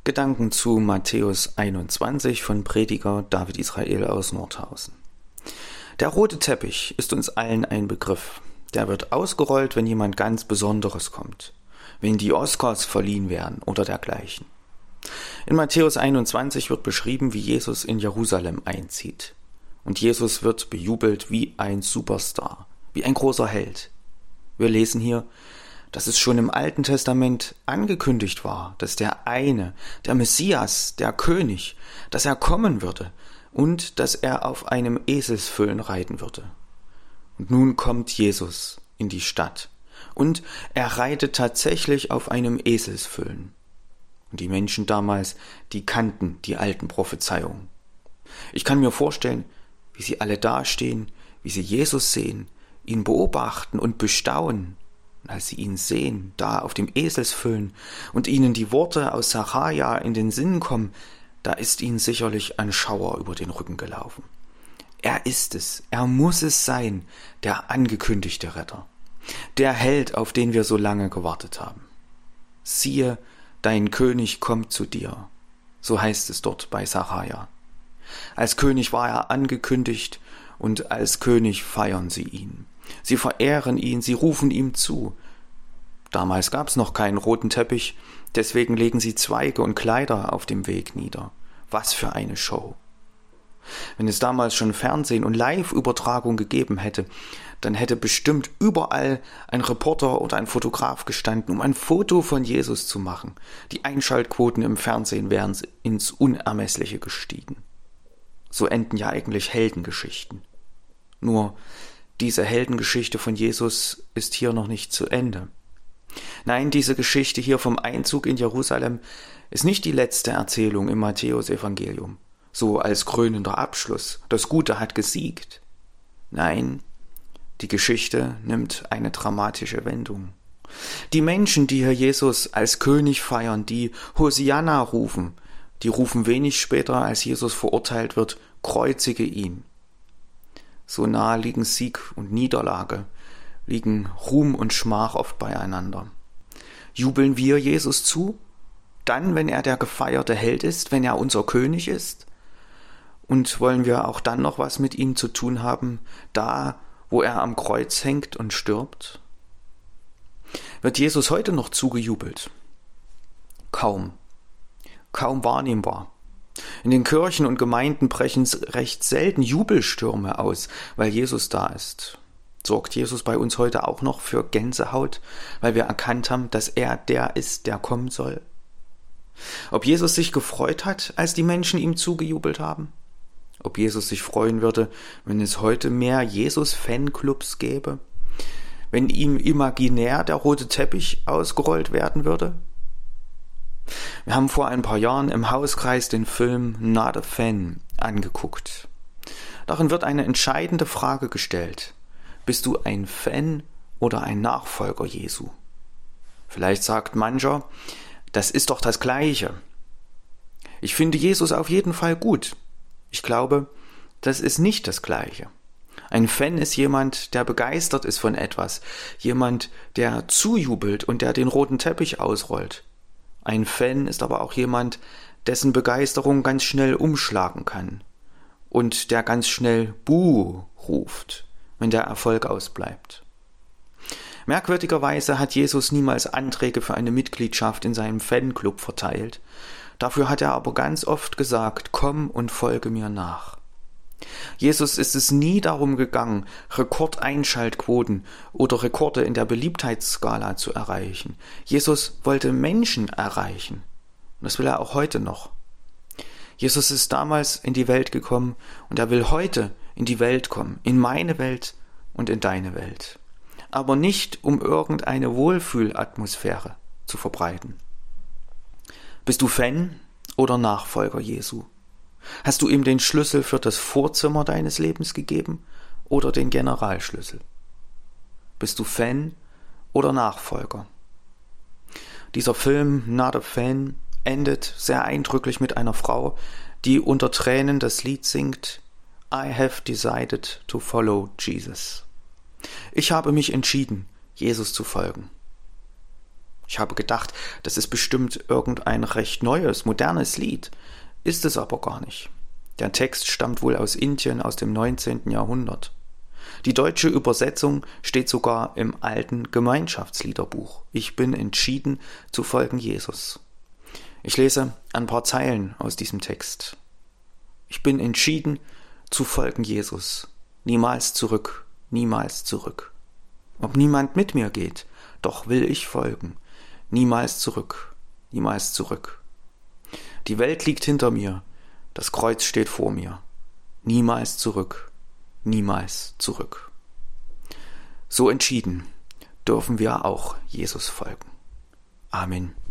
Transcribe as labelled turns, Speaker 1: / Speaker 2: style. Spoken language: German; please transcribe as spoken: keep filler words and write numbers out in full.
Speaker 1: Gedanken zu Matthäus einundzwanzig von Prediger David Israel aus Nordhausen. Der rote Teppich ist uns allen ein Begriff. Der wird ausgerollt, wenn jemand ganz Besonderes kommt, wenn die Oscars verliehen werden oder dergleichen. In Matthäus einundzwanzig wird beschrieben, wie Jesus in Jerusalem einzieht. Und Jesus wird bejubelt wie ein Superstar, wie ein großer Held. Wir lesen hier, dass es schon im Alten Testament angekündigt war, dass der eine, der Messias, der König, dass er kommen würde und dass er auf einem Eselsfüllen reiten würde. Und nun kommt Jesus in die Stadt und er reitet tatsächlich auf einem Eselsfüllen. Und die Menschen damals, die kannten die alten Prophezeiungen. Ich kann mir vorstellen, wie sie alle dastehen, wie sie Jesus sehen, ihn beobachten und bestaunen. Und als sie ihn sehen, da auf dem Eselsfüllen und ihnen die Worte aus Sacharja in den Sinn kommen, da ist ihnen sicherlich ein Schauer über den Rücken gelaufen. Er ist es, er muss es sein, der angekündigte Retter, der Held, auf den wir so lange gewartet haben. Siehe, dein König kommt zu dir, so heißt es dort bei Sacharja. Als König war er angekündigt und als König feiern sie ihn. Sie verehren ihn, sie rufen ihm zu. Damals gab es noch keinen roten Teppich, deswegen legen sie Zweige und Kleider auf dem Weg nieder. Was für eine Show! Wenn es damals schon Fernsehen und Live-Übertragung gegeben hätte, dann hätte bestimmt überall ein Reporter oder ein Fotograf gestanden, um ein Foto von Jesus zu machen. Die Einschaltquoten im Fernsehen wären ins Unermessliche gestiegen. So enden ja eigentlich Heldengeschichten. Nur diese Heldengeschichte von Jesus ist hier noch nicht zu Ende. Nein, diese Geschichte hier vom Einzug in Jerusalem ist nicht die letzte Erzählung im Matthäus-Evangelium, so als krönender Abschluss. Das Gute hat gesiegt. Nein, die Geschichte nimmt eine dramatische Wendung. Die Menschen, die hier Jesus als König feiern, die Hosianna rufen, die rufen wenig später, als Jesus verurteilt wird, kreuzige ihn. So nah liegen Sieg und Niederlage, liegen Ruhm und Schmach oft beieinander. Jubeln wir Jesus zu? Dann, wenn er der gefeierte Held ist, wenn er unser König ist? Und wollen wir auch dann noch was mit ihm zu tun haben, da, wo er am Kreuz hängt und stirbt? Wird Jesus heute noch zugejubelt? Kaum. Kaum wahrnehmbar. In den Kirchen und Gemeinden brechen recht selten Jubelstürme aus, weil Jesus da ist. Sorgt Jesus bei uns heute auch noch für Gänsehaut, weil wir erkannt haben, dass er der ist, der kommen soll? Ob Jesus sich gefreut hat, als die Menschen ihm zugejubelt haben? Ob Jesus sich freuen würde, wenn es heute mehr Jesus-Fanclubs gäbe? Wenn ihm imaginär der rote Teppich ausgerollt werden würde? Wir haben vor ein paar Jahren im Hauskreis den Film Not a Fan angeguckt. Darin wird eine entscheidende Frage gestellt. Bist du ein Fan oder ein Nachfolger Jesu? Vielleicht sagt mancher, das ist doch das Gleiche. Ich finde Jesus auf jeden Fall gut. Ich glaube, das ist nicht das Gleiche. Ein Fan ist jemand, der begeistert ist von etwas, jemand, der zujubelt und der den roten Teppich ausrollt. Ein Fan ist aber auch jemand, dessen Begeisterung ganz schnell umschlagen kann und der ganz schnell Buh ruft, wenn der Erfolg ausbleibt. Merkwürdigerweise hat Jesus niemals Anträge für eine Mitgliedschaft in seinem Fanclub verteilt. Dafür hat er aber ganz oft gesagt, komm und folge mir nach. Jesus ist es nie darum gegangen, Rekordeinschaltquoten oder Rekorde in der Beliebtheitsskala zu erreichen. Jesus wollte Menschen erreichen. Und das will er auch heute noch. Jesus ist damals in die Welt gekommen und er will heute in die Welt kommen, in meine Welt und in deine Welt. Aber nicht, um irgendeine Wohlfühlatmosphäre zu verbreiten. Bist du Fan oder Nachfolger Jesu? Hast du ihm den Schlüssel für das Vorzimmer deines Lebens gegeben oder den Generalschlüssel? Bist du Fan oder Nachfolger? Dieser Film Not a Fan endet sehr eindrücklich mit einer Frau, die unter Tränen das Lied singt I have decided to follow Jesus. Ich habe mich entschieden, Jesus zu folgen. Ich habe gedacht, das ist bestimmt irgendein recht neues, modernes Lied. Ist es aber gar nicht. Der Text stammt wohl aus Indien aus dem neunzehnten Jahrhundert. Die deutsche Übersetzung steht sogar im alten Gemeinschaftsliederbuch. Ich bin entschieden zu folgen Jesus. Ich lese ein paar Zeilen aus diesem Text. Ich bin entschieden zu folgen Jesus. Niemals zurück, niemals zurück. Ob niemand mit mir geht, doch will ich folgen. Niemals zurück, niemals zurück. Die Welt liegt hinter mir, das Kreuz steht vor mir. Niemals zurück, niemals zurück. So entschieden dürfen wir auch Jesus folgen. Amen.